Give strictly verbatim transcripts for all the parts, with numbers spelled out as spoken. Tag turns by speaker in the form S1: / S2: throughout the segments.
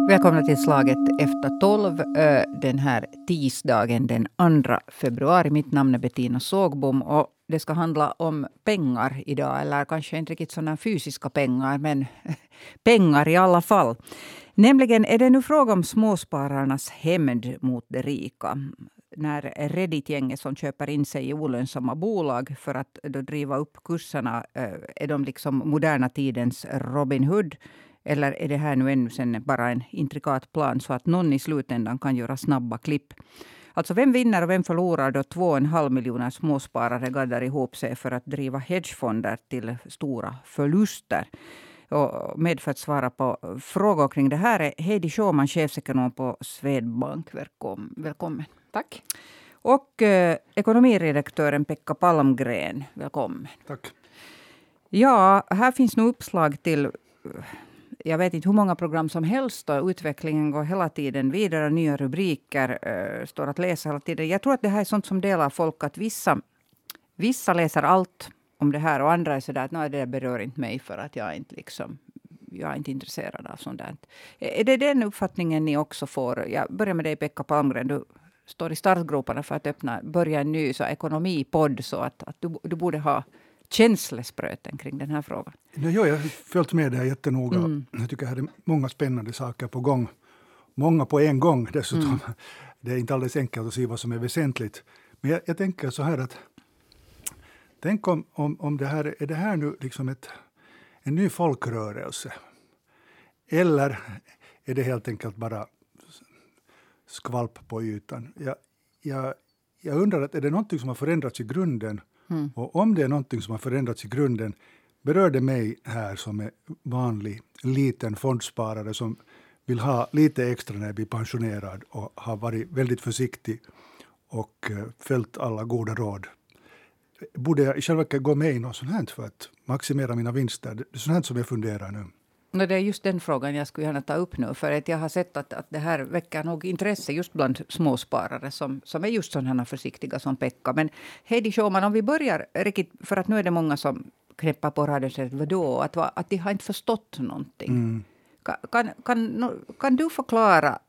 S1: Välkomna till slaget efter tolv den här tisdagen den andra februari. Mitt namn är Bettina Sågbom och det ska handla om pengar idag. Eller kanske inte riktigt sådana fysiska pengar, men pengar i alla fall. Nämligen är det nu fråga om småspararnas hämnd mot de rika. När Reddit-gänget som köper in sig i olönsamma bolag för att då driva upp kurserna, är de liksom moderna tidens Robin Hood? Eller är det här nu ännu sen bara en intrikat plan så att någon i slutändan kan göra snabba klipp? Alltså vem vinner och vem förlorar då två och en halv miljoner småsparare gaddar ihop sig för att driva hedgefonder till stora förluster? Och med för att svara på frågor kring det här är Heidi Sjöman, chefsekonom på Swedbank. Välkom, välkommen.
S2: Tack.
S1: Och eh, ekonomiredaktören Pekka Palmgren. Välkommen.
S3: Tack.
S1: Ja, här finns nu uppslag till... Jag vet inte hur många program som helst och utvecklingen går hela tiden vidare. Nya rubriker uh, står att läsa hela tiden. Jag tror att det här är sånt som delar folk. Att vissa, vissa läser allt om det här och andra är sådär att nej, det berör inte mig för att jag är inte, liksom, jag är inte intresserad av sånt där. Är det den uppfattningen ni också får? Jag börjar med dig Pekka Palmgren. Du står i startgroparna för att öppna, börja en ny så ekonomipodd så att, att du, du borde ha känslespröten kring den här frågan.
S3: Ja, jag har följt med det här jättenoga. Mm. Jag tycker att det är många spännande saker på gång. Många på en gång dessutom. Mm. Det är inte alldeles enkelt att se vad som är väsentligt. Men jag, jag tänker så här att tänk om, om, om det här är det här nu liksom ett, en ny folkrörelse. Eller är det helt enkelt bara skvalp på ytan. Jag, jag, jag undrar att är det någonting som har förändrats i grunden. Mm. Och om det är någonting som har förändrats i grunden berör det mig här som är vanlig liten fondsparare som vill ha lite extra när jag blir pensionerad och har varit väldigt försiktig och uh, följt alla goda råd. Borde jag i själva verket gå med i något sånt här för att maximera mina vinster? Det är sånt här som jag funderar nu.
S1: No, det är just den frågan jag skulle gärna ta upp nu. För att jag har sett att, att det här väcker nog intresse just bland småsparare som, som är just sådana försiktiga som Pekka. Men Heidi Sjöman, om vi börjar riktigt, för att nu är det många som knäppar på raden och säger vadå? Att, att de har inte förstått någonting. Mm. Kan, kan, kan, kan du förklara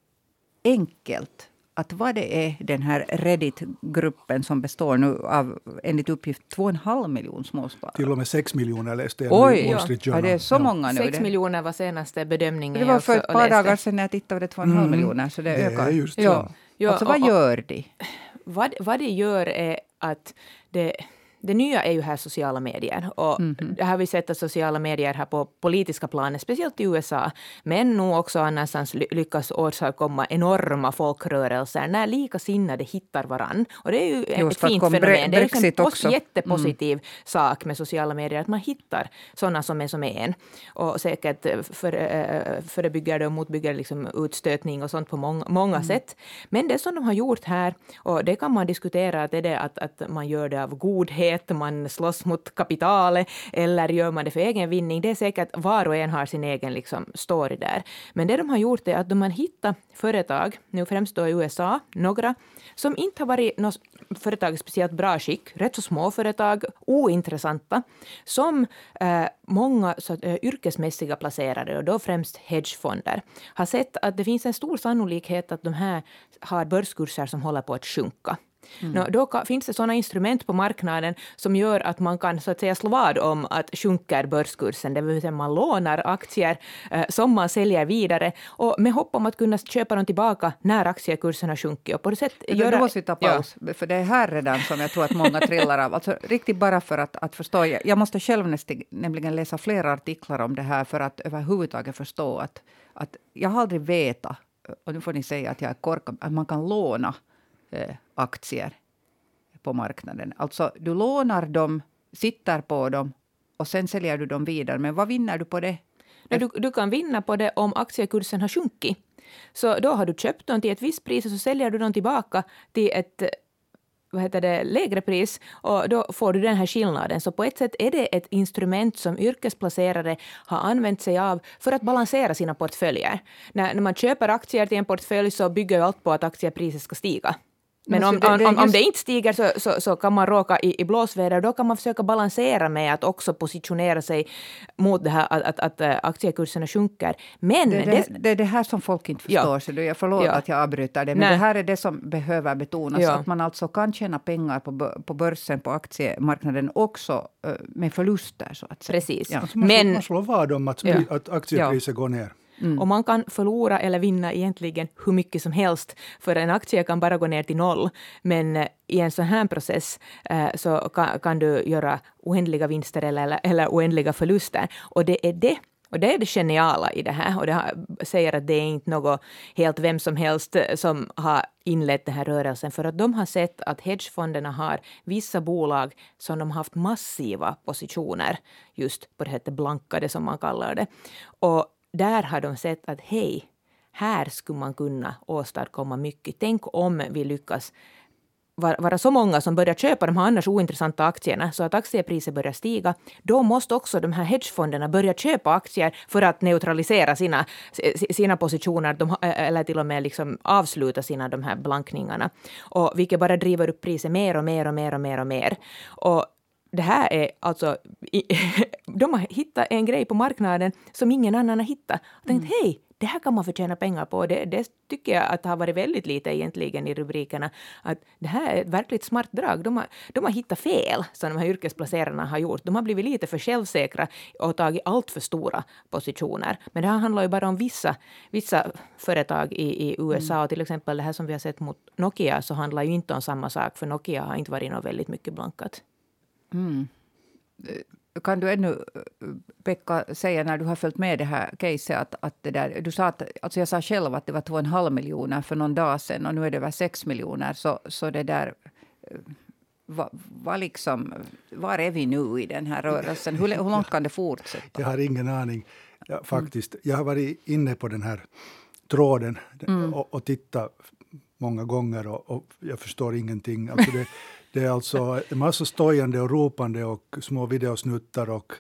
S1: enkelt att vad det är den här Reddit-gruppen som består nu av enligt uppgift två och en halv miljon småsparare.
S3: Till och med sex miljoner läste jag.
S1: Oj, ja. Ja, det är så ja. många nu.
S2: Sex det. miljoner var senaste bedömningen.
S1: Det var för ett par dagar sedan när jag tittade på två och en halv mm. miljoner. Så det, det ökar.
S3: Just
S1: ja. Ja. Ja, alltså vad och, gör de?
S2: Vad, vad de gör är att det... Det nya är ju här sociala medier och mm-hmm. det har vi sett att sociala medier här på politiska planer, speciellt i U S A, men nu också annanstans lyckas åstadkomma enorma folkrörelser när likasinnade hittar varann. Och det är ju ett fint fenomen. Bre- det är en pos- jättepositiv mm. sak med sociala medier att man hittar sådana som är som är en. Och säkert för, äh, förebygger det och motbygger liksom utstötning och sånt på många, många mm. sätt. Men det som de har gjort här, och det kan man diskutera, att det är det att, att man gör det av godhet, man slåss mot kapitalet eller gör man det för egen vinning. Det är säkert var och en har sin egen liksom, story där. Men det de har gjort är att de har hittat företag, nu främst då i U S A, några, som inte har varit något företag speciellt bra skick, rätt så små företag, ointressanta, som eh, många så, eh, yrkesmässiga placerare och då främst hedgefonder har sett att det finns en stor sannolikhet att de här har börskurser som håller på att sjunka. Mm. Nå, då kan, finns det sådana instrument på marknaden som gör att man kan så att säga slå vad om att sjunker börskursen. Det vill säga man lånar aktier eh, som man säljer vidare och med hopp om att kunna köpa dem tillbaka när aktiekursen har sjunkit. Och på det sätt
S1: göra... Du måste ta paus, ja. För det är här redan som jag tror att många trillar av. Alltså riktigt bara för att, att förstå. Jag måste själv nästan, nämligen läsa flera artiklar om det här för att överhuvudtaget förstå att, att jag har aldrig vetat, och nu får ni säga att jag är korkad, att man kan låna eh, aktier på marknaden. Alltså du lånar dem, sitter på dem och sen säljer du dem vidare. Men vad vinner du på det?
S2: Du, du kan vinna på det om aktiekursen har sjunkit. Så då har du köpt dem till ett visst pris och så säljer du dem tillbaka till ett vad heter det, lägre pris och då får du den här skillnaden. Så på ett sätt är det ett instrument som yrkesplacerare har använt sig av för att balansera sina portföljer. När, när man köper aktier till en portfölj så bygger ju allt på att aktiepriset ska stiga. Men om,
S1: det, det
S2: om,
S1: just...
S2: om det inte stiger så, så, så kan man råka i, i blåsväder. Då kan man försöka balansera med att också positionera sig mot det här att, att, att aktiekurserna sjunker. Men
S1: det, det, det, det är det här som folk inte förstår. Ja. Så jag förlåt ja. att jag avbryter det. Men Nej. det här är det som behöver betonas. Ja. Att man alltså kan tjäna pengar på, på börsen, på aktiemarknaden också med förluster. Så att säga.
S2: Precis.
S3: Ja. Alltså man, Men, man slår vad om att, ja. att aktiepriser ja. går ner.
S2: Mm. Och man kan förlora eller vinna egentligen hur mycket som helst. För en aktie kan bara gå ner till noll. Men i en sån här process eh, så kan, kan du göra oändliga vinster eller, eller oändliga förluster. Och det är det. Och det är det geniala i det här. Och det säger att det är inte något helt vem som helst som har inlett den här rörelsen. För att de har sett att hedgefonderna har vissa bolag som de har haft massiva positioner. Just på det här blankade som man kallar det. Och där har de sett att hej, här skulle man kunna åstadkomma mycket. Tänk om vi lyckas vara så många som börjar köpa de här annars ointressanta aktierna så att aktiepriser börjar stiga. Då måste också de här hedgefonderna börja köpa aktier för att neutralisera sina, sina positioner de, eller till och med liksom avsluta sina de här blankningarna. Och vilket bara driver upp priser mer och mer och mer och mer och mer. Och det här är alltså, de har hittat en grej på marknaden som ingen annan har hittat. Och tänkt, mm. hej, det här kan man förtjäna pengar på. Det, det tycker jag att det har varit väldigt lite egentligen i rubrikerna. Att det här är ett verkligt smart drag. De har, de har hittat fel som de här yrkesplacerarna har gjort. De har blivit lite för självsäkra och tagit allt för stora positioner. Men det här handlar ju bara om vissa, vissa företag i, i U S A. Mm. Och till exempel det här som vi har sett mot Nokia så handlar ju inte om samma sak. För Nokia har inte varit något väldigt mycket blankat.
S1: Mm. Kan du ännu, Pekka, säga när du har följt med det här caset att, att det där, du sa att, alltså jag sa själv att det var två och en halv miljoner för någon dag sedan och nu är det över sex miljoner så, så det där var, var liksom, var är vi nu i den här rörelsen? Hur, hur långt kan det fortsätta?
S3: Jag har ingen aning ja, faktiskt. Jag har varit inne på den här tråden mm. och, och tittat många gånger och, och jag förstår ingenting. Alltså det, det är alltså en massa stojande och ropande och små videosnuttar och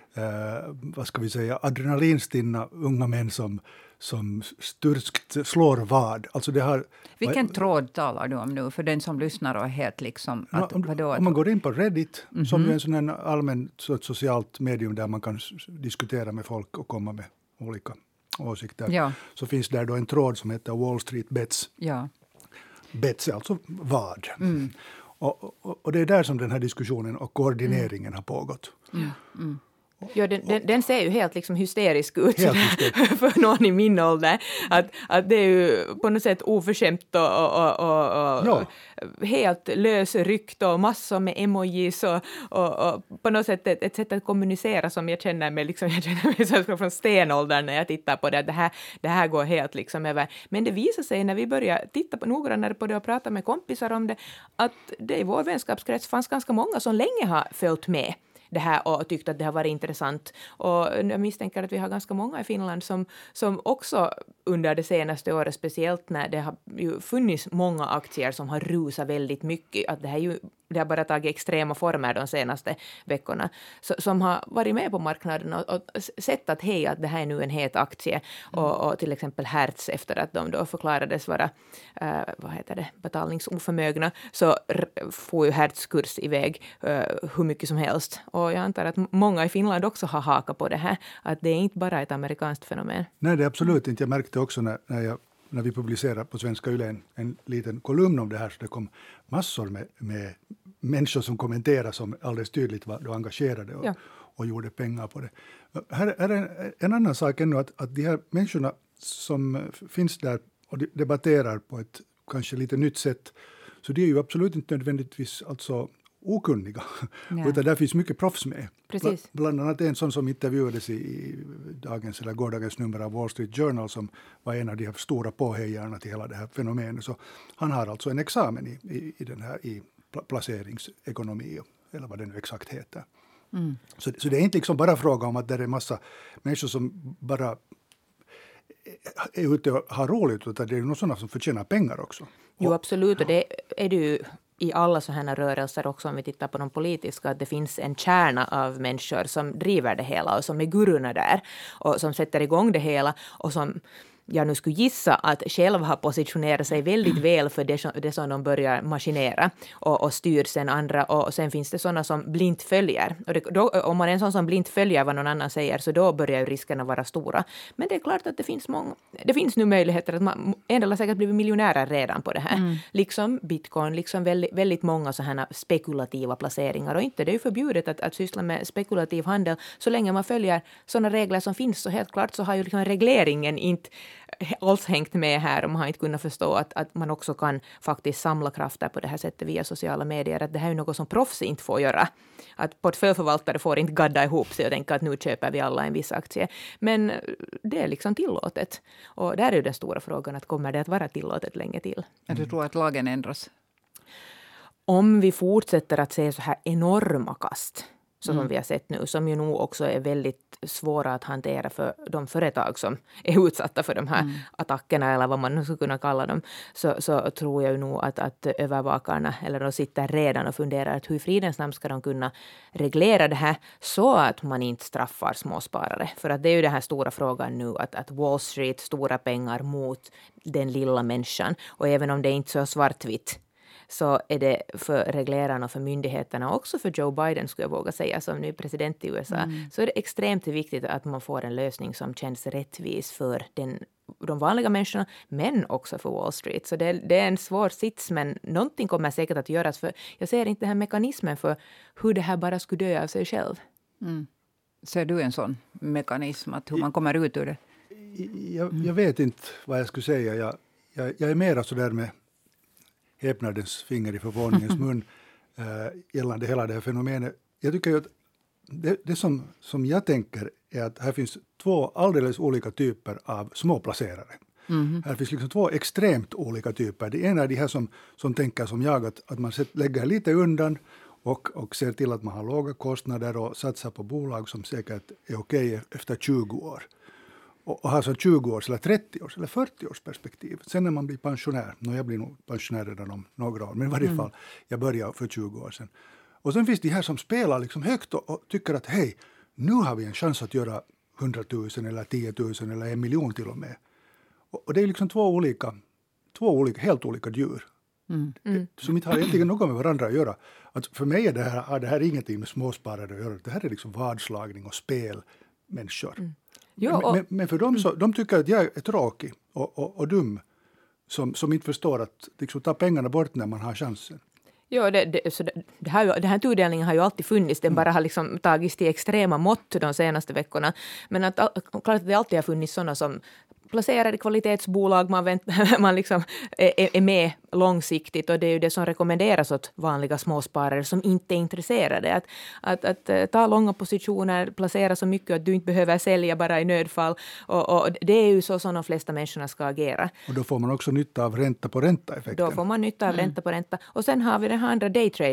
S3: eh, vad ska vi säga, adrenalinstinna unga män som, som sturskt slår vad. Alltså det har,
S1: Vilken
S3: vad,
S1: tråd talar du om nu för den som lyssnar och är helt liksom... Att,
S3: om,
S1: vadå,
S3: om man går in på Reddit
S1: mm-hmm.
S3: som är en sån här allmän så, socialt medium där man kan diskutera med folk och komma med olika åsikter.
S1: Ja.
S3: Så finns där då en tråd som heter Wall Street Bets.
S1: Ja.
S3: Bets är alltså vad.
S1: Mm.
S3: Och, och, och det är där som den här diskussionen och koordineringen mm. har pågått.
S1: Mm. Mm.
S2: Ja, den, den, den ser ju helt liksom hysterisk ut
S3: helt hysterisk.
S2: för någon i min ålder. Att, att det är ju på något sätt oförskämt och, och, och, och
S3: ja.
S2: helt lösryckt och massor med emojis och, och, och på något sätt ett, ett sätt att kommunicera som jag känner mig, liksom, jag känner mig från stenåldern när jag tittar på det. Det här, det här går helt liksom över. Men det visar sig när vi börjar titta på noggrannare på det och prata med kompisar om det att det i vår vänskapskrets fanns ganska många som länge har följt med det här och tyckte att det har varit intressant. Och jag misstänker att vi har ganska många i Finland som, som också under det senaste året, speciellt när det har ju funnits många aktier som har rusat väldigt mycket, att det här ju det har bara tagit extrema former de senaste veckorna, så, som har varit med på marknaden och, och sett att hej, att det här är nu en het aktie. Mm. Och, och till exempel Hertz, efter att de då förklarades vara äh, vad heter det, betalningsoförmögna, så r- får ju Hertz kurs iväg äh, hur mycket som helst. Och jag antar att många i Finland också har hakat på det här, att det är inte bara ett amerikanskt fenomen.
S3: Nej, det är absolut inte. Jag märkte också när, när jag när vi publicerade på Svenska Yle en, en liten kolumn om det här, så det kom massor med, med människor som kommenterade som alldeles tydligt var engagerade och, ja. och gjorde pengar på det. Här är en, en annan sak ännu, att, att de här människorna som finns där och debatterar på ett kanske lite nytt sätt, så det är ju absolut inte nödvändigtvis alltså okunniga, ja. utan där finns mycket proffs med.
S2: Precis.
S3: Bland annat en sån som intervjuades i, i dagens eller gårdagens nummer av Wall Street Journal, som var en av de här stora påhejarna till hela det här fenomenet. Så han har alltså en examen i, i, i den här i placeringsekonomi, eller vad det nu exakt heter. Mm. Så, så det är inte liksom bara fråga om att det är en massa människor som bara är ute och har roligt, utan det är någon sådana som förtjänar pengar också.
S2: Jo, absolut, och det är det ju i alla sådana rörelser också, om vi tittar på de politiska, att det finns en kärna av människor som driver det hela och som är gurorna där och som sätter igång det hela och som jag nu skulle gissa att själv har positionerat sig väldigt väl för det, det som de börjar maskinera och, och styr sen andra, och sen finns det sådana som blint följer. Och det, då, om man är en sån som blint följer vad någon annan säger, så då börjar ju riskerna vara stora. Men det är klart att det finns många, det finns nu möjligheter att man, en del har säkert blivit miljonärer redan på det här. Mm. Liksom bitcoin, liksom väldigt, väldigt många sådana spekulativa placeringar, och inte det är ju förbjudet att, att syssla med spekulativ handel så länge man följer sådana regler som finns. Så helt klart så har ju liksom regleringen inte alls hängt med här, och man har inte kunnat förstå att, att man också kan faktiskt samla krafter på det här sättet via sociala medier. Att det här är något som proffs inte får göra. Att portföljförvaltare får inte gadda ihop sig och tänka att nu köper vi alla en viss aktie. Men det är liksom tillåtet. Och där är ju den stora frågan, att kommer det att vara tillåtet länge till?
S1: Mm. Du tror att lagen ändras?
S2: Om vi fortsätter att se så här enorma kast, så som
S1: mm.
S2: vi har sett nu, som ju nog också är väldigt svåra att hantera för de företag som är utsatta för de här mm. attackerna, eller vad man nu skulle kunna kalla dem, så, så tror jag ju nog att, att övervakarna, eller de sitter redan och funderar att hur i fridens namn ska de kunna reglera det här så att man inte straffar småsparare. För att det är ju den här stora frågan nu, att, att Wall Street, stora pengar mot den lilla människan, och även om det inte är så svartvitt, så är det för reglerarna och för myndigheterna, också för Joe Biden skulle jag våga säga som ny president i U S A, mm. så är det extremt viktigt att man får en lösning som känns rättvis för den, de vanliga människorna, men också för Wall Street. Så det, det är en svår sits, men någonting kommer säkert att göras, för jag ser inte den här mekanismen för hur det här bara skulle dö av sig själv.
S1: Mm. Ser du en sån mekanism, att hur man kommer ut ur det?
S3: Jag, jag vet inte vad jag skulle säga. Jag, jag, jag är mera så där med häpnadens finger i förvåningens mun äh, gällande hela det här fenomenet. Jag tycker ju att det, det som, som jag tänker är att här finns två alldeles olika typer av småplacerare. Mm. Här finns liksom två extremt olika typer. Det ena är de här som, som tänker som jag, att, att man lägger lite undan och, och ser till att man har låga kostnader och satsar på bolag som säkert är okej efter tjugo år. Och har så tjugo års eller trettio års eller fyrtio års perspektiv. Sen när man blir pensionär, no, jag blir nog pensionär redan om några år, men i varje mm. fall, jag började för tjugo år sedan. Och sen finns det här som spelar liksom högt och, och tycker att hej, nu har vi en chans att göra hundratusen eller tiotusen eller en miljon till och med. Och, och det är liksom två olika, två olika, helt olika djur. Mm. Mm. Som inte har egentligen något med varandra att göra. Att för mig är det här, har det här ingenting med småsparare att göra. Det här är liksom vadslagning och spel människor. Mm. Jo, och, men, men för dem så, de tycker att jag är tråkig och, och, och dum som, som inte förstår att liksom, ta pengarna bort när man har chansen.
S2: Ja, det, det, så det, det här, den här tudelningen har ju alltid funnits. Den bara har liksom tagits till extrema mått de senaste veckorna. Men att, klart att det alltid har funnits sådana som placerade kvalitetsbolag, man, vänt, man liksom är, är med långsiktigt, och det är ju det som rekommenderas åt vanliga småsparare som inte är intresserade. Att, att, att ta långa positioner, placera så mycket att du inte behöver sälja bara i nödfall, och, och det är ju så som de flesta människorna ska agera.
S3: Och då får man också nytta av ränta på ränta-effekten.
S2: Då får man nytta av mm. ränta på ränta. Och sen har vi den här andra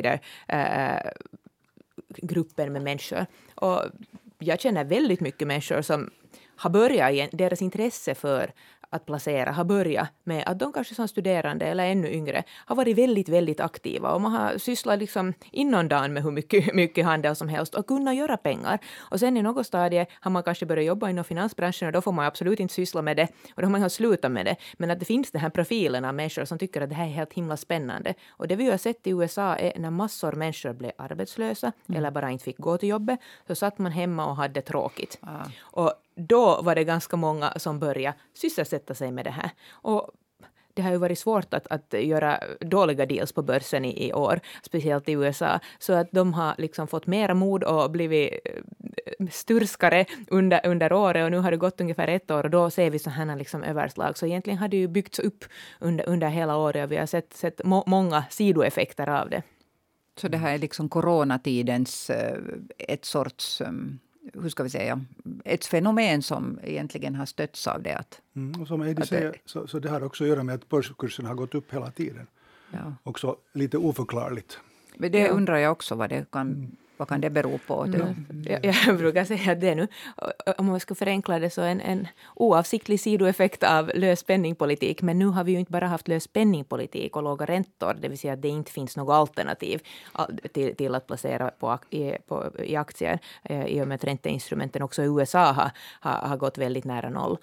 S2: daytrader-gruppen äh, med människor. Och jag känner väldigt mycket människor som har börjat igen, deras intresse för att placera har börjat med att de kanske som studerande eller ännu yngre har varit väldigt, väldigt aktiva, och man har sysslat liksom innan dagen med hur mycket, mycket handel som helst och kunnat göra pengar. Och sen i något stadie har man kanske börjat jobba inom finansbranschen, och då får man absolut inte syssla med det, och då har man slutat med det. Men att det finns den här profilen av människor som tycker att det här är helt himla spännande. Och det vi har sett i U S A är när massor av människor blev arbetslösa mm. eller bara inte fick gå till jobbet, så satt man hemma och hade tråkigt. Ah. Och då var det ganska många som började sysselsätta sig med det här. Och det har ju varit svårt att, att göra dåliga deals på börsen i, i år, speciellt i U S A. Så att de har liksom fått mera mod och blivit sturskare under, under året. Och nu har det gått ungefär ett år, och då ser vi så här liksom överslag. Så egentligen har det ju byggts upp under, under hela året, och vi har sett, sett må, många sidoeffekter av det.
S1: Så det här är liksom coronatidens ett sorts... hur ska vi säga, ett fenomen som egentligen har stötts av det. Att,
S3: mm, och som Eddie säger, så, så det har också att göra med att börskursen har gått upp hela tiden. Ja. Också lite oförklarligt.
S1: Men det ja. undrar jag också vad det kan, mm. vad kan det bero på. Det?
S2: Mm. Jag, jag brukar säga att det nu, om man ska förenkla det, så en, en oavsiktlig sidoeffekt av lös penningpolitik. Men nu har vi ju inte bara haft lös penningpolitik och låga räntor, det vill säga att det inte finns något alternativ till, till att placera på, i, på, i aktier, i och med att ränteinstrumenten också i U S A har, har, har gått väldigt nära noll.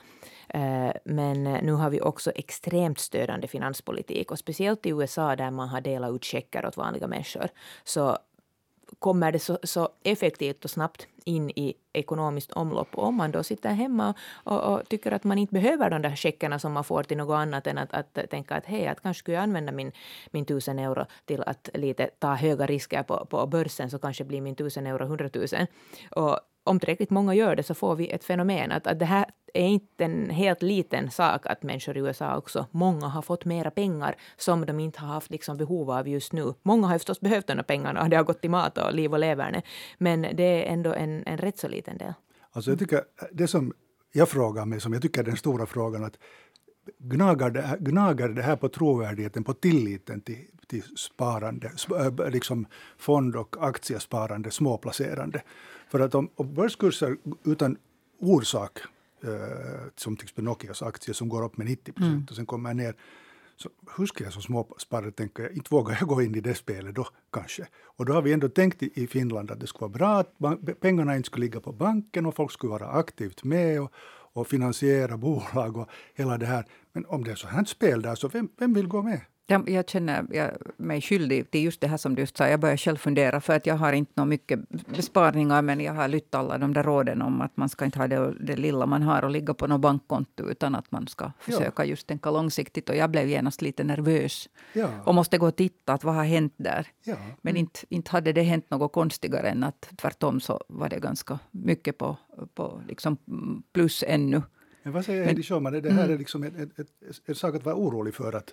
S2: Men nu har vi också extremt stödande finanspolitik. Och speciellt i U S A där man har delat ut checkar åt vanliga människor. Så kommer det så, så effektivt och snabbt in i ekonomiskt omlopp. Och om man då sitter hemma och, och tycker att man inte behöver de där checkarna som man får till något annat än att, att tänka att hej, att kanske skulle jag använda min, min tusen euro till att lite ta höga risker på, på börsen, så kanske blir min tusen euro hundratusen. Och om tillräckligt många gör det så får vi ett fenomen att, att det här är inte en helt liten sak att människor i U S A också, många har fått mera pengar som de inte har haft liksom behov av just nu. Många har ju förstås behövt de här pengarna och det har gått till mat och liv och leverne. Men det är ändå en, en rätt så liten del.
S3: Alltså jag tycker, det som jag frågar mig, som jag tycker är den stora frågan, att gnagar det här, gnagar det här på trovärdigheten, på tilliten till, till sparande, liksom fond- och aktiesparande, småplacerande. För att om, om börskurser utan orsak, eh, som till exempel Nokias aktie som går upp med nittio procent mm. och sen kommer ner, så hur ska jag som småsparare tänka, inte vågar jag gå in i det spelet då kanske. Och då har vi ändå tänkt i, i Finland att det skulle vara bra att bank, pengarna inte skulle ligga på banken och folk skulle vara aktivt med och, och finansiera bolag och hela det här. Men om det är så här ett spel där, så vem, vem vill gå med?
S1: Jag, jag känner jag, mig skyldig till just det här som du just sa. Jag börjar själv fundera, för att jag har inte något mycket besparingar, men jag har lytt alla de där råden om att man ska inte ha det, det lilla man har och ligga på något bankkonto, utan att man ska försöka ja. just tänka långsiktigt. Och jag blev genast lite nervös
S3: ja.
S1: och måste gå och titta att vad har hänt där.
S3: Ja.
S1: Men
S3: mm.
S1: inte, inte hade det hänt något konstigare än att tvärtom så var det ganska mycket på, på liksom plus ännu.
S3: Men vad säger Heidi Sjöman? Det här är liksom en, en, en, en sak att vara orolig för att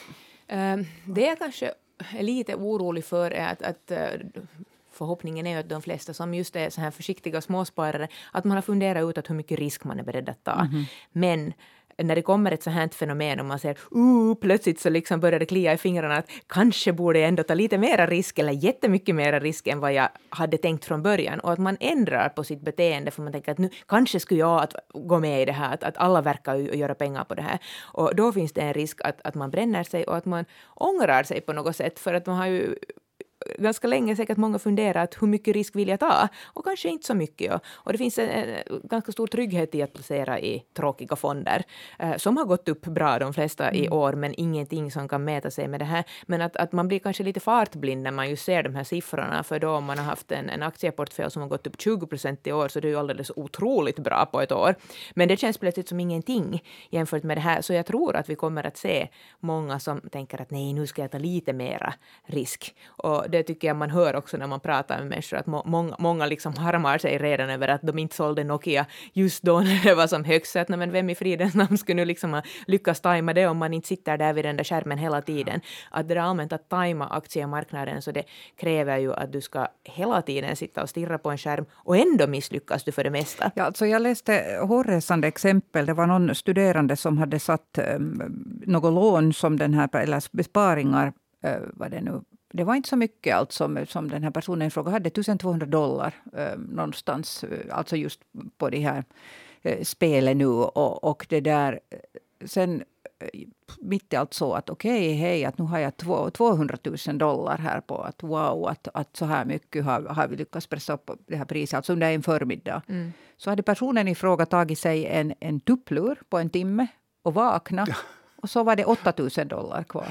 S2: det jag kanske är lite orolig för är att, att förhoppningen är att de flesta som just är så här försiktiga småsparare, att man har funderat ut att hur mycket risk man är beredd att ta. Mm-hmm. Men när det kommer ett så här fenomen och man säger uh, plötsligt så liksom börjar det klia i fingrarna att kanske borde jag ändå ta lite mera risk eller jättemycket mera risk än vad jag hade tänkt från början, och att man ändrar på sitt beteende för man tänker att nu kanske skulle jag att gå med i det här, att, att alla verkar ju göra pengar på det här, och då finns det en risk att, att man bränner sig och att man ångrar sig på något sätt, för att man har ju ganska länge säkert många funderar att hur mycket risk vill jag ta, och kanske inte så mycket. Ja. Och det finns en, en ganska stor trygghet i att placera i tråkiga fonder eh, som har gått upp bra de flesta mm. i år, men ingenting som kan mäta sig med det här. Men att, att man blir kanske lite fartblind när man ju ser de här siffrorna, för då om man har haft en, en aktieportfölj som har gått upp tjugo procent i år, så det är ju alldeles otroligt bra på ett år. Men det känns plötsligt som ingenting jämfört med det här, så jag tror att vi kommer att se många som tänker att nej, nu ska jag ta lite mera risk. Och det tycker jag man hör också när man pratar med människor, att må- många, många liksom harmar sig redan över att de inte sålde Nokia just då när det var som högst. Så att nej, men vem i fridens namn skulle nu liksom lyckas tajma det om man inte sitter där vid den där skärmen hela tiden. Att det är allmänt att tajma aktiemarknaden, så det kräver ju att du ska hela tiden sitta och stirra på en skärm, och ändå misslyckas du för det mesta.
S1: Ja, alltså jag läste hårresande exempel. Det var någon studerande som hade satt um, något lån som den här, eller besparingar, uh, vad det nu Det var inte så mycket allt som, som den här personen i fråga hade, tusentvåhundra dollar eh, någonstans, alltså just på det här eh, spelet nu. Och, och det där, sen eh, mitt i allt så att okej, okay, hej, att nu har jag två, tvåhundratusen dollar här på att wow, att, att så här mycket har, har vi lyckats pressa upp det här priset, alltså under en förmiddag. Mm. Så hade personen i fråga tagit sig en, en tupplur på en timme och vakna, och så var det åttatusen dollar kvar.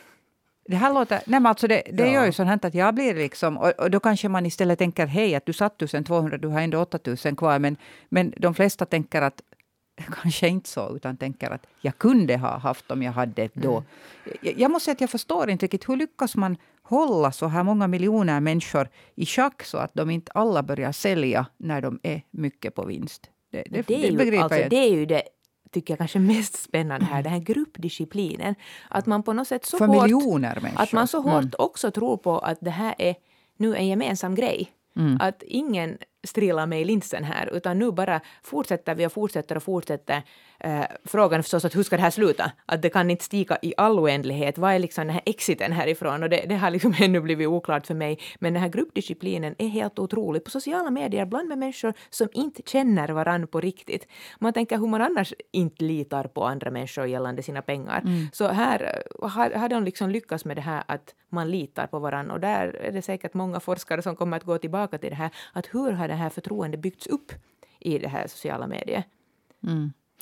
S1: Det här låter, nej men alltså det, det ja. gör ju så här att jag blir liksom, och, och då kanske man istället tänker, hej, att du satt tusentvåhundra, du har ändå åttatusen kvar, men, men de flesta tänker att, kanske inte så, utan tänker att jag kunde ha haft om jag hade då. Mm. Jag, jag måste säga att jag förstår inte riktigt, hur lyckas man hålla så här många miljoner människor i schack så att de inte alla börjar sälja när de är mycket på vinst. Det, det,
S2: det, är,
S1: det
S2: ju, alltså, det är ju det, tycker jag kanske mest spännande här, den här gruppdisciplinen. Att man på något sätt så
S1: för
S2: hårt,
S1: miljoner människor.
S2: Att man så hårt
S1: mm.
S2: också tror på att det här är nu en gemensam grej. Mm. Att ingen strilar med i linsen här, utan nu bara fortsätter vi och fortsätter och fortsätter. Eh, frågan är förstås att hur ska det här sluta? Att det kan inte stiga i all oändlighet. Vad är liksom den här exiten härifrån? Och det, det har liksom ännu blivit oklart för mig. Men den här gruppdisciplinen är helt otrolig. På sociala medier, bland med människor som inte känner varann på riktigt. Man tänker hur man annars inte litar på andra människor gällande sina pengar. Mm. Så här har, har de liksom lyckats med det här att man litar på varann. Och där är det säkert många forskare som kommer att gå tillbaka till det här. Att hur har det här förtroende byggts upp i det här sociala medier?
S1: Mm.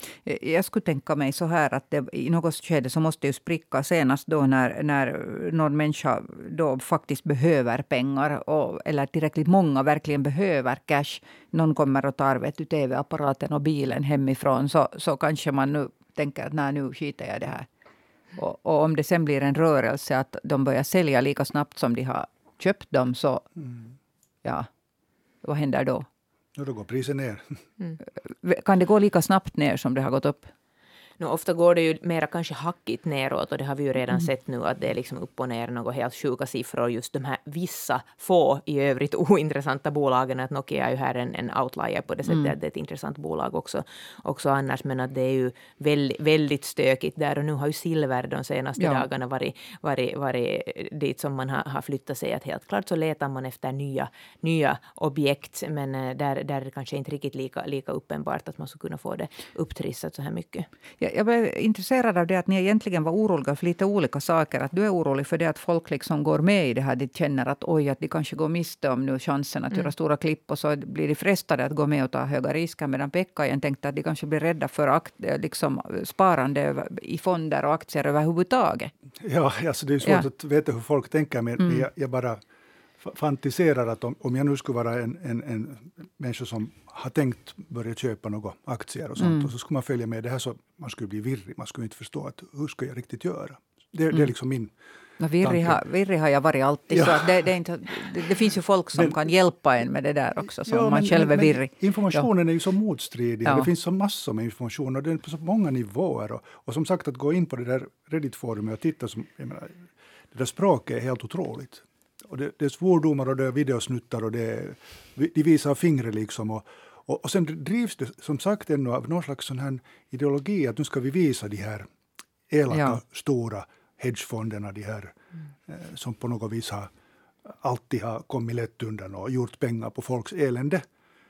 S1: Jag skulle tänka mig så här att det, i något skede så måste ju spricka senast då när, när någon människa då faktiskt behöver pengar och, eller tillräckligt många verkligen behöver cash. Någon kommer och tar vet du, tv-apparaten och bilen hemifrån så, så kanske man nu tänker att nej, nu skiter jag det här. Och, och om det sen blir en rörelse att de börjar sälja lika snabbt som de har köpt dem så mm. ja, vad händer då?
S3: Ja, då går priset ner.
S1: Mm. Kan det gå lika snabbt ner som det har gått upp?
S2: No, ofta går det ju mera kanske hackigt neråt och det har vi ju redan mm. sett nu att det är liksom upp och ner något helt sjuka siffror. Just de här vissa få i övrigt ointressanta bolagen. Att Nokia är ju här en, en outlier på det sättet mm. att det är ett intressant bolag också, också annars. Men att det är ju väldigt, väldigt stökigt där och nu har ju silver de senaste ja. dagarna varit, varit, varit dit som man har, har flyttat sig. Att helt klart så letar man efter nya, nya objekt men där, där är det kanske inte riktigt lika, lika uppenbart att man skulle kunna få det upptrissat så här mycket.
S1: Ja. Jag blev intresserad av det att ni egentligen var oroliga för lite olika saker. Att du är orolig för det att folk liksom går med i det här. De känner att oj, att de kanske går miste om nu chansen att mm. göra stora klipp. Och så blir de frestade att gå med och ta höga risker. Medan Pekka igen tänkte att de kanske blir rädda för akt, liksom, sparande i fonder och aktier överhuvudtaget.
S3: Ja, alltså det är svårt ja. att veta hur folk tänker. Men mm. jag, jag bara fantiserar att om, om jag nu skulle vara en, en, en människa som har tänkt börja köpa några aktier och sånt mm. och så skulle man följa med det här så man skulle bli virrig. Man skulle inte förstå att hur ska jag riktigt göra. Det, mm. det är liksom min
S1: no, virrig, har, virrig har jag varit alltid. Ja. Så det, det, är inte, det, det finns ju folk som men, kan hjälpa en med det där också som ja, man men, själv är virrig.
S3: Informationen ja. är ju så motstridig.
S1: Ja.
S3: Det finns så massor med information och det är på så många nivåer. Och, och som sagt att gå in på det där Reddit-forumet och titta som, jag menar, det där språket är helt otroligt. Och det, det är svordomar och det är videosnuttar och det är, de visar fingret liksom. Och, och, och sen drivs det som sagt ännu av någon slags sån här ideologi att nu ska vi visa de här elaka, ja. stora hedgefonderna, de här mm. eh, som på något vis har alltid har kommit lätt undan och gjort pengar på folks elände.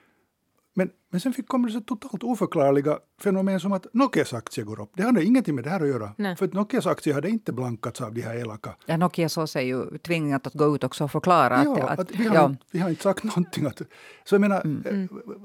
S3: Men, men sen fick kommer det så totalt oförklarliga fenomen som att Nokias aktie går upp. Det hade ingenting med det här att göra. Nej. För att Nokias aktie hade inte blankats av de här elaka.
S1: Ja, Nokia så sig ju tvingat att gå ut också och förklara.
S3: Ja,
S1: att,
S3: att vi, har, ja. vi har inte sagt någonting. Att, så jag menar, mm.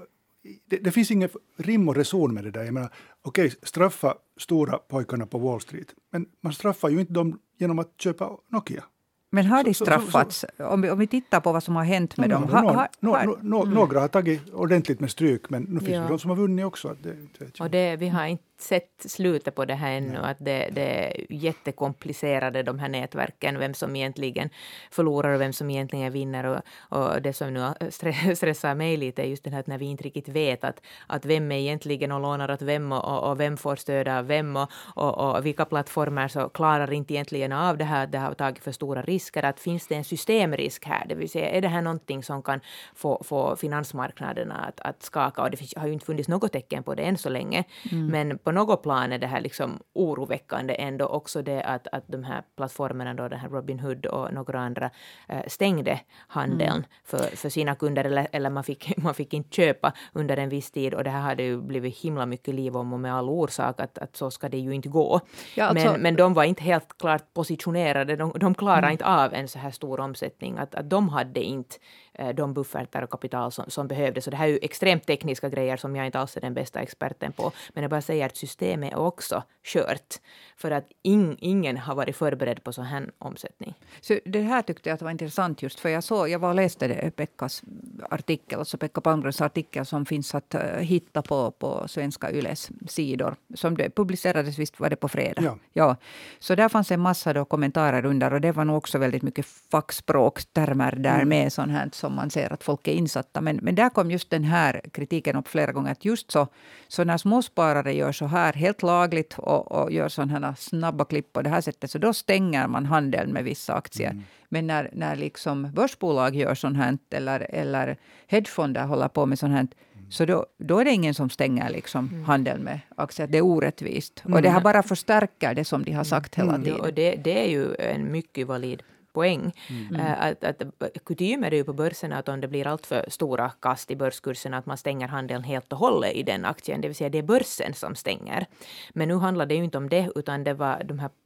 S3: det, det finns ingen rim och reson med det där. Jag menar, okej, straffa stora pojkarna på Wall Street. Men man straffar ju inte dem genom att köpa Nokia.
S1: Men har de straffats? Så, så, så, om, vi, om vi tittar på vad som har hänt med no, dem.
S3: No, ha, ha, no, no, no, mm. Några har tagit ordentligt med stryk, men nu finns ja. det de som har vunnit också. Det, det,
S2: och det, vi har inte sett slutet på det här ännu. Ja. Att det, det är jättekomplicerade de här nätverken. Vem som egentligen förlorar och vem som egentligen vinner. Och, och det som nu stressar mig lite är just det här att när vi inte riktigt vet att, att vem är egentligen och lånar åt vem och, och vem får stöd av vem och, och, och vilka plattformar så klarar inte egentligen av det här att det har tagit för stora risker. Att finns det en systemrisk här? Det vill säga, är det här någonting som kan få, få finansmarknaderna att, att skaka? Och det finns, har ju inte funnits något tecken på det än så länge. Mm. Men på något plan är det här liksom oroväckande ändå också det att, att de här plattformarna då, den här Robinhood och några andra äh, stängde handeln mm. för, för sina kunder eller, eller man, fick, man fick inte köpa under en viss tid och det här hade ju blivit himla mycket liv om och med all orsak att, att så ska det ju inte gå. Ja, alltså, men, men de var inte helt klart positionerade, de, de klarade mm. inte av en så här stor omsättning att, att de hade inte äh, de buffertar och kapital som, som behövdes. Så det här är ju extremt tekniska grejer som jag inte alls är den bästa experten på, men jag bara säger att systemet är också kört för att in, ingen har varit förberedd på sån här omsättning.
S1: Så det här tyckte jag att var intressant just för jag såg, jag var och läste det, Pekkas artikel, alltså Pekka Palmgrens artikel som finns att uh, hitta på, på Svenska Yles sidor. Som det publicerades, visst var det på fredag. Ja. Ja. Så där fanns en massa då kommentarer under och det var nog också väldigt mycket fackspråkstermer där mm. med sån här som man ser att folk är insatta. Men, men där kom just den här kritiken upp flera gånger att just så, så när småsparare gör så här helt lagligt och, och gör sådana här snabba klipp på det här sättet så då stänger man handeln med vissa aktier. Mm. Men när, när liksom börsbolag gör sånt här eller, eller hedgefonder håller på med sånt här mm. så då, då är det ingen som stänger liksom mm. handeln med aktier. Det är orättvist. Mm. Och det här bara förstärker det som de har sagt hela tiden.
S2: Mm. Och det, det är ju en mycket valid poäng. Mm. Uh, att, att, kutymer är ju på börsen att om det blir allt för stora kast i börskursen att man stänger handeln helt och hållet i den aktien. Det vill säga det är börsen som stänger. Men nu handlar det ju inte om det utan det var de här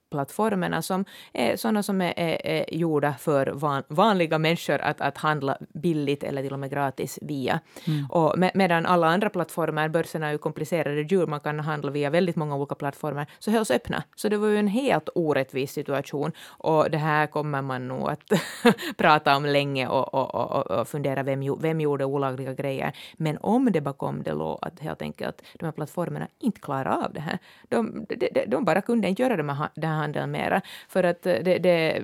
S2: plattformarna som är sådana som är, är, är gjorda för van, vanliga människor att, att handla billigt eller till och med gratis via. Mm. Och med, medan alla andra plattformar, börsen är ju komplicerade djur, man kan handla via väldigt många olika plattformar, så hölls öppna. Så det var ju en helt orättvis situation, och det här kommer man nog att prata om länge och, och, och, och fundera vem, vem gjorde olagliga grejer. Men om det bakom det låg att helt enkelt de här plattformarna inte klarar av det här. De, de, de, de bara kunde inte göra de här, den här handeln mera. För att det, det,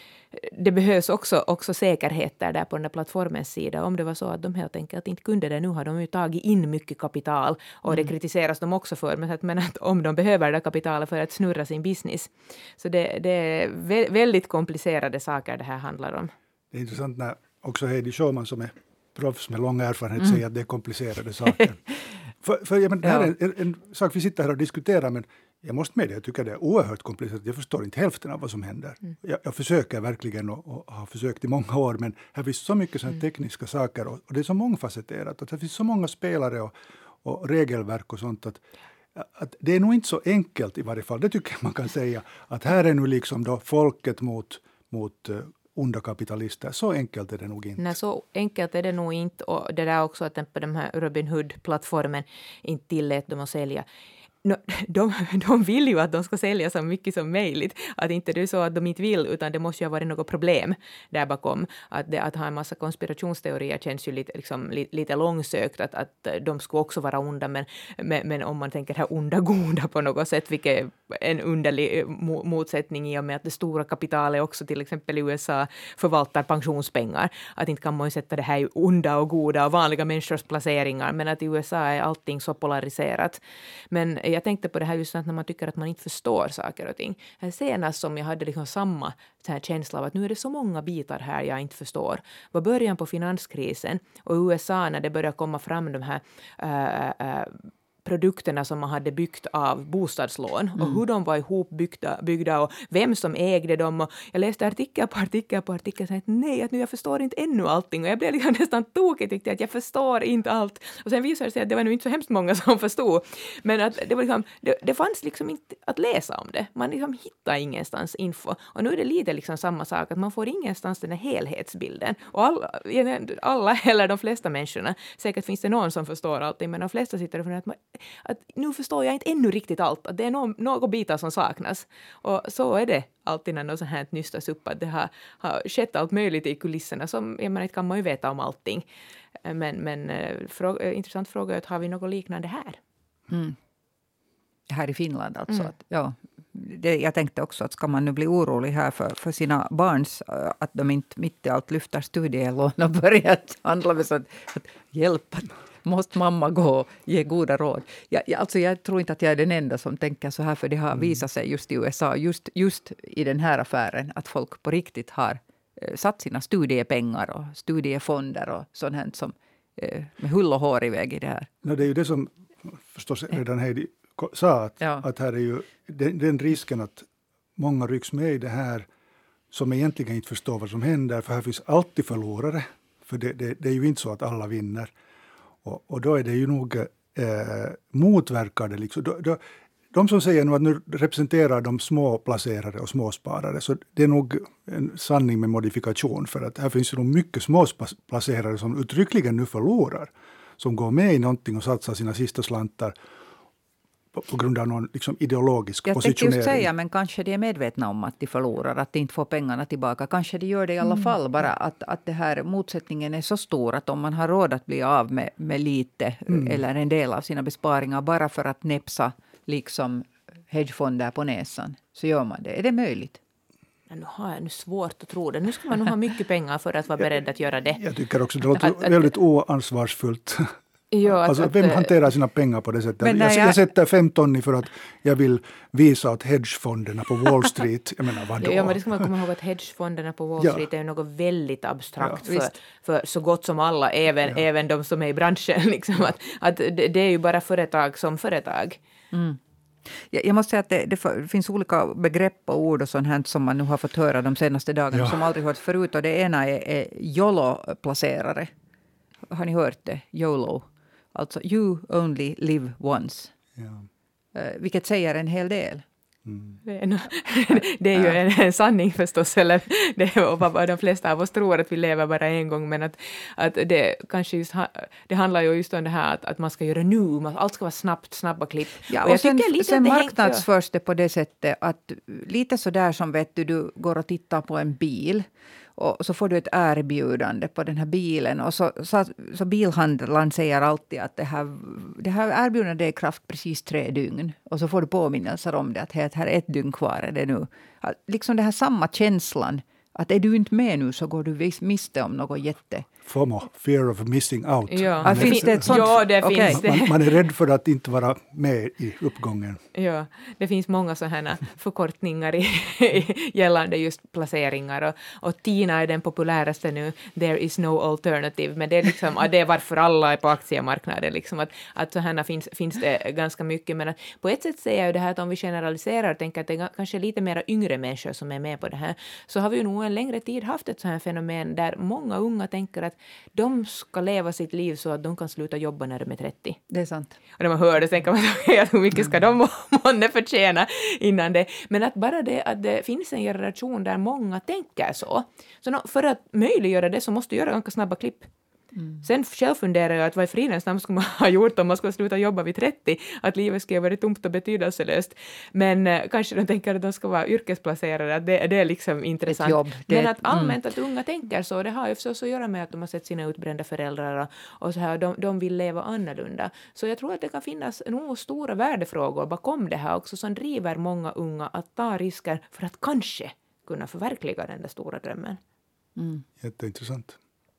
S2: det behövs också, också säkerheter där på den här plattformens sida. Om det var så att de helt enkelt inte kunde det, nu har de ju tagit in mycket kapital, och mm. det kritiseras de också för. Men att, men att om de behöver det kapitalet för att snurra sin business. Så det, det är vä- väldigt komplicerade saker det här handlar om.
S3: Det är intressant när också Heidi Sjöman som är proffs med lång erfarenhet mm. säger att det är komplicerade saker. för, för ja, men det här är en, en sak vi sitter här och diskuterar, men jag måste med det, jag tycker det är oerhört komplicerat. Jag förstår inte hälften av vad som händer. Mm. Jag, jag försöker verkligen och, och har försökt i många år, men här finns så mycket sådana mm. tekniska saker, och, och det är så mångfacetterat, och det finns så många spelare och, och regelverk och sånt, att, att det är nog inte så enkelt i varje fall. Det tycker jag man kan säga, att här är nu liksom då folket mot, mot uh, onda kapitalister. Så enkelt är det nog inte.
S2: Nej, så enkelt är det nog inte. Och det där också att på de här Robin Hood-plattformen inte tillät dem att sälja. No, de, de vill ju att de ska sälja så mycket som möjligt. Att inte det är så att de inte vill, utan det måste ju ha varit något problem där bakom. Att, det, att ha en massa konspirationsteorier känns ju lite, liksom, lite, lite långsökt. Att, att de skulle också vara onda. Men, men, men om man tänker här onda goda på något sätt, vilket är en underlig motsättning i och med att det stora kapitalet också till exempel i U S A förvaltar pensionspengar. Att inte kan man ju sätta det här i onda och goda och vanliga människors placeringar. Men att i U S A är allting så polariserat. Men jag tänkte på det här just när man tycker att man inte förstår saker och ting. Senast som jag hade liksom samma så här känsla av att nu är det så många bitar här jag inte förstår. Var början på finanskrisen och U S A när det började komma fram de här äh, äh, produkterna som man hade byggt av bostadslån och mm. hur de var ihopbyggda byggda och vem som ägde dem. Och jag läste artikel på artikel på artikel och sa att nej, att nu jag förstår inte ännu allting. Och jag blev liksom nästan tokig, tyckte att jag förstår inte allt. Och sen visade det sig att det var nog inte så hemskt många som förstod. Men att det, var liksom, det, det fanns liksom inte att läsa om det. Man liksom hittade ingenstans info. Och nu är det lite liksom samma sak, att man får ingenstans den här helhetsbilden. Och alla, alla eller de flesta människorna, säkert finns det någon som förstår allting, men de flesta sitter och funderar att man att nu förstår jag inte ännu riktigt allt. Att det är no- några bitar som saknas. Och så är det alltid när något sånt här nystas upp. Att det har, har skett allt möjligt i kulisserna som jag menar, inte kan man ju veta om allting. Men, men fråga, intressant fråga är att har vi något liknande här?
S1: Mm. Här i Finland alltså.
S2: Mm.
S1: Att, ja, det, jag tänkte också att ska man nu bli orolig här för, för sina barns att de inte mitt i allt lyfter studielån och börjar handla med sånt. Att hjälpa. Måste mamma gå och ge goda råd. Jag, jag, alltså jag tror inte att jag är den enda som tänker så här, för det har visat sig just i U S A, just, just i den här affären, att folk på riktigt har eh, satt sina studiepengar och studiefonder och sånt här som eh, med hull och hår iväg i det här.
S3: No, det är ju det som förstås redan Heidi sa, att, ja. att här är ju den, den risken att många rycks med i det här som egentligen inte förstår vad som händer, för här finns alltid förlorare, för det, det, det är ju inte så att alla vinner. Och, och då är det ju nog eh, motverkade. Liksom. Då, då, de som säger nu att nu representerar de små placerare och småsparare, så det är nog en sanning med modifikation, för att här finns ju nog mycket småplacerare som uttryckligen nu förlorar, som går med i någonting och satsar sina sista slantar på, på grund av någon liksom ideologisk
S1: jag
S3: positionering.
S1: Jag tänkte just säga, men kanske de är medvetna om att de förlorar, att de inte får pengarna tillbaka. Kanske de gör det i alla mm. fall, bara att, att det här motsättningen är så stor att om man har råd att bli av med, med lite mm. eller en del av sina besparingar bara för att näpsa liksom hedgefonder på näsan, så gör man det. Är det möjligt?
S2: Ja, nu har jag nu svårt att tro det. Nu ska man nog ha mycket pengar för att vara beredd att göra det.
S3: Jag tycker också det låter att, väldigt att, oansvarsfullt.
S2: Ja,
S3: alltså,
S2: att,
S3: vem hanterar sina pengar på det sättet? Jag,
S1: jag,
S3: jag sätter femton i för att jag vill visa åt hedgefonderna på Wall Street. Jag menar, vadå?
S2: Ja, men det ska man komma ihåg att hedgefonderna på Wall Street ja. är något väldigt abstrakt ja, för, för så gott som alla, även, ja. även de som är i branschen. Liksom, att, att det, det är ju bara företag som företag.
S1: Mm. Jag måste säga att det, det finns olika begrepp och ord och sånt här som man nu har fått höra de senaste dagarna ja. som aldrig hört förut. Och det ena är, är YOLO-placerare. Har ni hört det? YOLO. Alltså you only live once. Ja. Uh, vilket säger en hel del.
S3: Mm.
S2: Det, är, det är ju en, en sanning förstås, eller det är vad de flesta av oss tror, att vi lever bara en gång, men att, att det kanske just ha, det handlar ju just om det här att, att man ska göra nu, allt ska vara snabbt, snabba klipp.
S1: Ja, och,
S2: och
S1: och sen,
S2: lite
S1: sen
S2: det
S1: marknadsförs det på det sättet att lite så där som vet du, du går och tittar på en bil och så får du ett erbjudande på den här bilen. Och så, så, så bilhandlaren säger alltid att det här, det här erbjudandet är i kraft precis tre dygn. Och så får du påminnelser om det, att här, här är ett dygn kvar. Är det nu. Liksom den här samma känslan, att är du inte med nu så går du miste om något jätte...
S3: FOMO, fear of missing out.
S2: Ja,
S1: ah, finns det ett sånt?
S2: Ja, det
S1: okay.
S2: finns det.
S3: Man, man är rädd för att inte vara med i uppgången.
S2: Ja, det finns många sådana förkortningar i, gällande just placeringar. Och, och Tina är den populäraste nu. There is no alternative. Men det är, liksom, det är varför alla är på aktiemarknaden. Liksom att, att sådana finns, finns det ganska mycket. Men att på ett sätt säger jag det här att om vi generaliserar och tänker att det är kanske lite mer yngre människor som är med på det här. Så har vi ju nog en längre tid haft ett sådant här fenomen där många unga tänker att de ska leva sitt liv så att de kan sluta jobba när de är trettio.
S1: Det är sant.
S2: Och när man hör det tänker man att hur mycket ska de månne förtjäna innan det. Men att bara det att det finns en generation där många tänker så. Så för att möjliggöra det så måste du göra ganska snabba klipp. Mm. Sen själv funderar jag att vad i fridens namn skulle man ha gjort om man skulle sluta jobba vid trettio, att livet skulle vara tomt och betydelselöst. Men eh, kanske de tänker att de ska vara yrkesplacerade, att det, det är liksom intressant.
S1: Jobb, det,
S2: men att allmänt
S1: mm.
S2: att unga tänker så, det har ju förstås att göra med att de har sett sina utbrända föräldrar och, och så här, de, de vill leva annorlunda. Så jag tror att det kan finnas nog stora värdefrågor bakom det här också som driver många unga att ta risker för att kanske kunna förverkliga den där stora drömmen.
S3: Mm. Jätteintressant.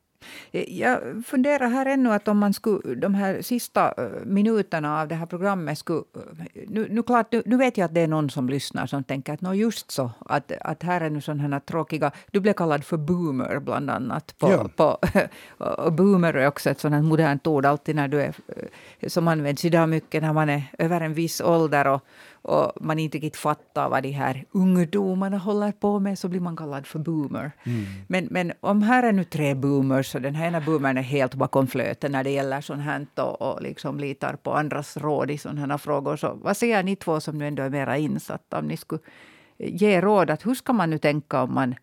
S1: Jag funderar här ännu att om man skulle, de här sista minuterna av det här programmet skulle, nu, nu, klart, nu, nu vet jag att det är någon som lyssnar som tänker att nå just så, att, att här är nu sådana här tråkiga, du blev kallad för boomer bland annat, på, ja. på, och boomer är också ett sådant här modernt ord alltid när du är, som används idag mycket när man är över en viss ålder och och man inte riktigt fattar vad de här ungdomarna håller på med, så blir man kallad för boomer. Mm. Men, men om här är nu tre boomers och den här ena boomern är helt bakom flöten när det gäller sånt här och, och liksom litar på andras råd i sådana här frågor. Så vad säger ni två som nu ändå är mera insatta, om ni skulle ge råd att hur ska man nu tänka om man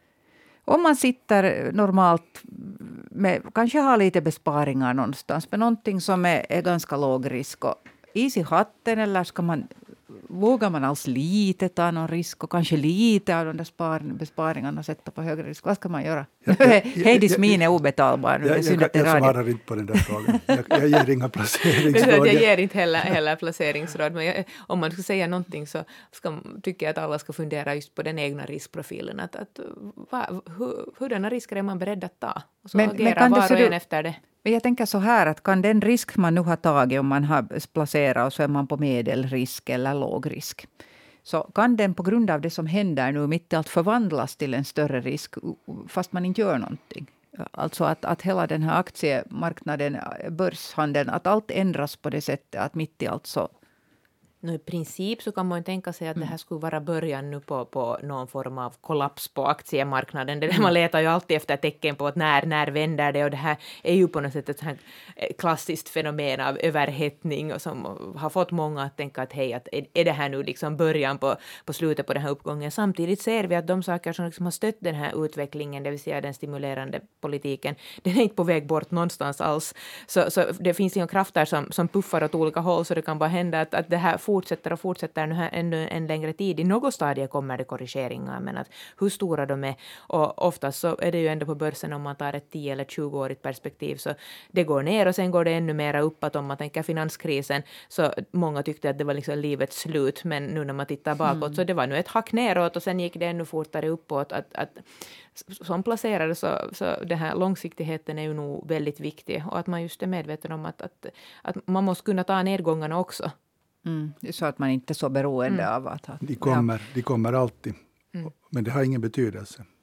S1: om man sitter normalt med, kanske har lite besparingar någonstans med någonting som är, är ganska låg risk och is i hatten, eller ska man vågar man alls lite ta någon risk och kanske lite av de där spar, besparingarna sätta på högre risk? Vad ska man göra? Heidis min är obetalbar.
S3: Jag, jag, jag, jag svarar inte på den där frågan. Jag, jag ger inga placeringsråd.
S2: Jag ger inte heller, heller placeringsråd. Men jag, om man ska säga någonting så ska, tycker jag att alla ska fundera just på den egna riskprofilen. Att, att, va, hur, hurdana risker är man beredd att ta? Och så men, agera men var och en efter det.
S1: Men jag tänker så här, att kan den risk man nu har tagit om man har placerat och så är man på medelrisk eller låg risk, så kan den på grund av det som händer nu mitt i allt förvandlas till en större risk fast man inte gör någonting. Alltså att, att hela den här aktiemarknaden, börshandeln, att allt ändras på det sättet att mitt i allt så.
S2: No, i princip så kan man tänka sig att det här skulle vara början nu på, på någon form av kollaps på aktiemarknaden. Det, man letar ju alltid efter tecken på att när, när vänder det, och det här är ju på något sätt ett här klassiskt fenomen av överhettning och som har fått många att tänka att hej, att är, är det här nu liksom början på, på slutet på den här uppgången. Samtidigt ser vi att de saker som liksom har stött den här utvecklingen, det vill säga den stimulerande politiken, den är inte på väg bort någonstans alls. Så, så det finns inga krafter som, som puffar åt olika håll, så det kan bara hända att, att det här fortsätter och fortsätter nu här ännu en längre tid. I något stadie kommer det korrigeringar, men att hur stora de är, och oftast så är det ju ändå på börsen, om man tar ett tio eller tjugo-årigt perspektiv, så det går ner och sen går det ännu mer uppåt. Om man tänker finanskrisen, så många tyckte att det var liksom livets slut, men nu när man tittar bakåt mm. så det var nu ett hack neråt och sen gick det ännu fortare uppåt. Att, att som placerare så, så den här långsiktigheten är ju nog väldigt viktig, och att man just är medveten om att, att, att man måste kunna ta nedgångarna också.
S1: Mm, så att man inte är så beroende mm. av att... att
S3: de, kommer, ja. de kommer alltid, mm. men det har ingen betydelse.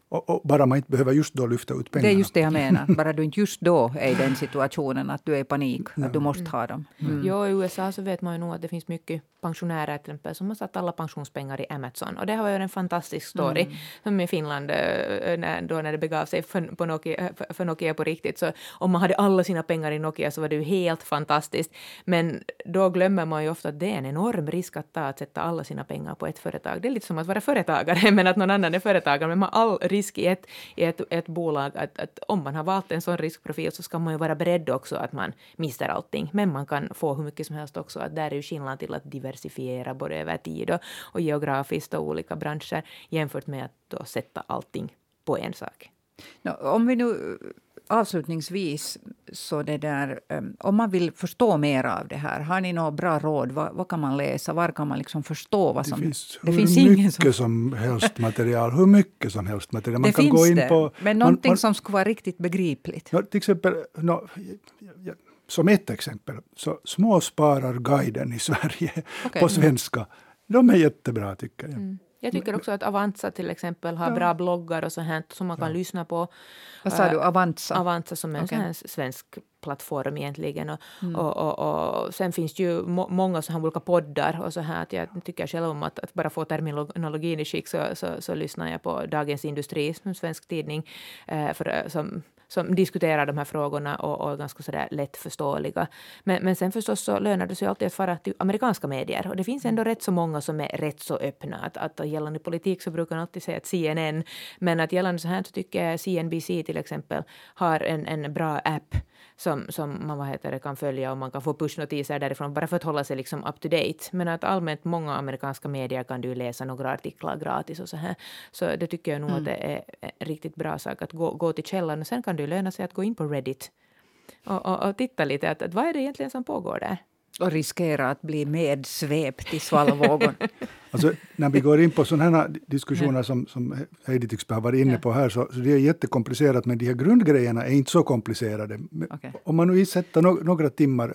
S3: Och, och bara man inte behöver just då lyfta ut pengarna.
S1: Det är just det jag menar. Bara du inte just då är i den situationen att du är i panik. Ja. Att du måste
S2: mm.
S1: ha dem.
S2: Mm. Jo, i U S A så vet man ju nog att det finns mycket pensionärer till exempel som har satt alla pensionspengar i Amazon. Och det har varit en fantastisk story. Mm. Som i Finland när, då när det begav sig för, på Nokia, för Nokia på riktigt. Så om man hade alla sina pengar i Nokia så var det ju helt fantastiskt. Men då glömmer man ju ofta att det är en enorm risk att ta att sätta alla sina pengar på ett företag. Det är lite som att vara företagare men att någon annan är företagare. Men man har all risk i ett, i ett, ett bolag att, att om man har valt en sån riskprofil så ska man ju vara beredd också att man mister allting. Men man kan få hur mycket som helst också. Att där är ju skillnad till att diversifiera både över tid och, och geografiskt och olika branscher jämfört med att då sätta allting på en sak.
S1: No, om vi nu avslutningsvis så det där, um, om man vill förstå mer av det här, har ni några bra råd? Vad, vad kan man läsa? Var kan man liksom förstå vad som...
S3: Det finns,
S1: det
S3: hur
S1: finns
S3: mycket
S1: ingen som,
S3: som helst material. Hur mycket som helst material. Man
S1: det
S3: kan
S1: finns
S3: gå in
S1: det,
S3: på,
S1: men någonting
S3: man,
S1: som skulle vara riktigt begripligt.
S3: Ja, till exempel, no, ja, som ett exempel, så Småspararguiden i Sverige
S1: Okay.
S3: på svenska, de är jättebra tycker jag.
S2: Mm. Jag tycker också att Avanza till exempel har
S3: Ja.
S2: bra bloggar och så här som man kan
S3: Ja.
S2: lyssna på.
S1: Vad sa du? Avanza?
S2: Avanza som är
S1: Okay.
S2: en sån här svensk plattform egentligen. Och,
S1: Mm.
S2: och, och, och sen finns det ju må, många så här olika poddar och så här att jag tycker själv om att, att bara få terminologin i skick så, så, så lyssnar jag på Dagens Industri som svensk tidning eh, för, som som diskuterar de här frågorna och, och är ganska sådär lättförståeliga. Men, men sen förstås så lönar det sig alltid att fara till amerikanska medier. Och det finns ändå rätt så många som är rätt så öppna. Att, att gällande politik så brukar man alltid säga att C N N. Men att gällande så här så tycker jag C N B C till exempel har en, en bra app som, som man vad heter det, kan följa och man kan få pushnotiser därifrån bara för att hålla sig liksom up to date. Men att allmänt många amerikanska medier kan du läsa några artiklar gratis och så här. Så det tycker jag nog mm. att det är en riktigt bra sak att gå, gå till källan och sen kan det löna sig att gå in på Reddit och, och, och titta lite att, att vad är det egentligen som pågår där.
S1: Och riskera att bli medsvept i svallvågor.
S3: Alltså, när vi går in på sådana här diskussioner som, som Heidi tycks ha varit inne
S1: ja.
S3: på här så, så det är jättekomplicerat men de här grundgrejerna är inte så komplicerade.
S1: Okay.
S3: Om man nu sätter no- några timmar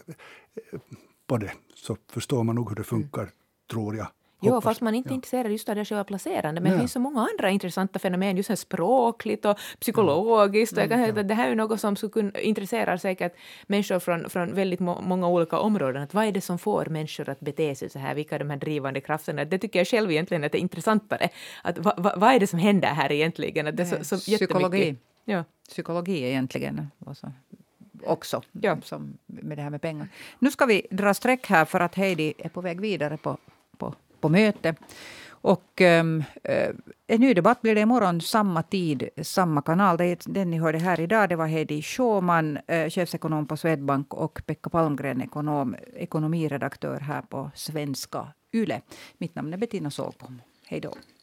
S3: på det så förstår man nog hur det funkar, mm. tror jag.
S2: Jo, fast man är inte ja. intresserad just av det själva placerande. Men ja. det finns så många andra intressanta fenomen, just här språkligt och psykologiskt. Mm. Mm, ja. Det här är något som skulle kunna intressera säkert människor från, från väldigt må- många olika områden. Att vad är det som får människor att bete sig så här? Vilka är de här drivande krafterna? Det tycker jag själv egentligen att det är intressantare. Att, va, va, vad är det som händer här egentligen? Att det är så, så
S1: Psykologi.
S2: Ja.
S1: Psykologi egentligen. Alltså. Också ja. som med det här med pengar. Nu ska vi dra streck här för att Heidi är på väg vidare på, på, på möte. Och um, en ny debatt blir det imorgon, samma tid, samma kanal. Det är den ni hörde här idag. Det var Heidi Schauman, uh, chefsekonom på Swedbank och Pekka Palmgren, ekonom, ekonomiredaktör här på Svenska Yle. Mitt namn är Bettina Sågbom. Hej då.